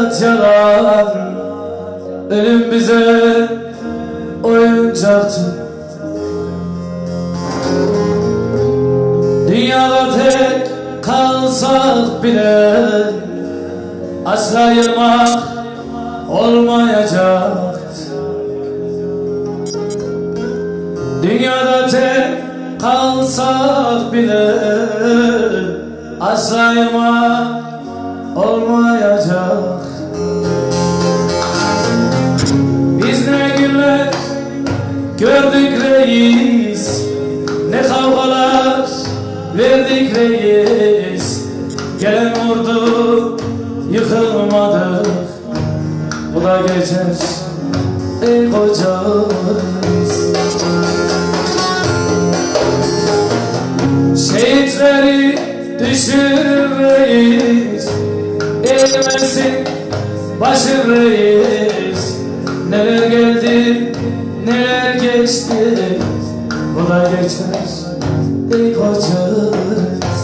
hayat yalan, ölüm bize oyuncaktı. Dünyada tek kalsak bile asla yılmak olmayacak. Dünyada tek kalsak bile asla yılmak olmayacak. Biz ne günler gördük reis, ne kavgalar verdik reis. Gelen vurdu yıkılmadık, bu da geçer ey koca reis. Şehitleri düşür reis, eğilmesin başın reis. Neler geldi neler geçti, bu da geçer ey koca reis.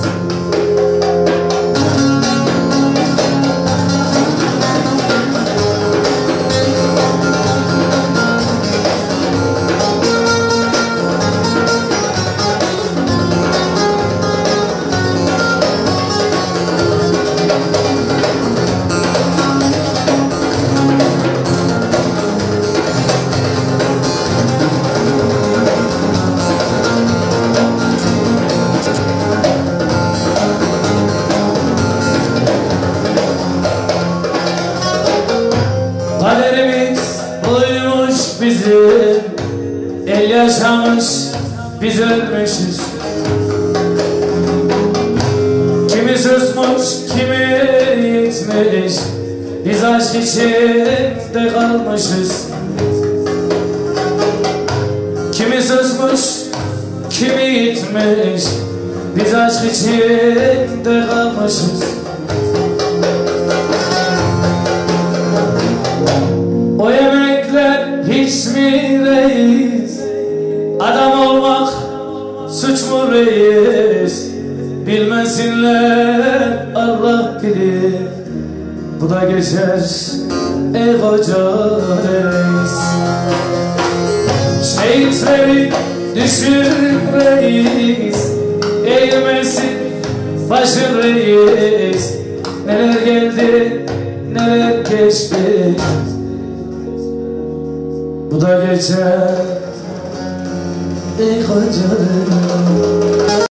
Kaderimiz buymuş bizim, el yaşamış biz ölmüşüz. Kimi susmuş kimi gitmiş, biz aşk içinde kalmışız. Kimi susmuş kimi gitmiş, biz aşk içinde kalmışız. O yemekler hiç mi reis? Adam olmak suç mu reis? Bilmesinler Allah bilir, bu da geçer ey koca reis. Şehitleri düşür reis, eğilmesin başın reis. Neler geldi neler geçti, bu da geçer ey koca reis.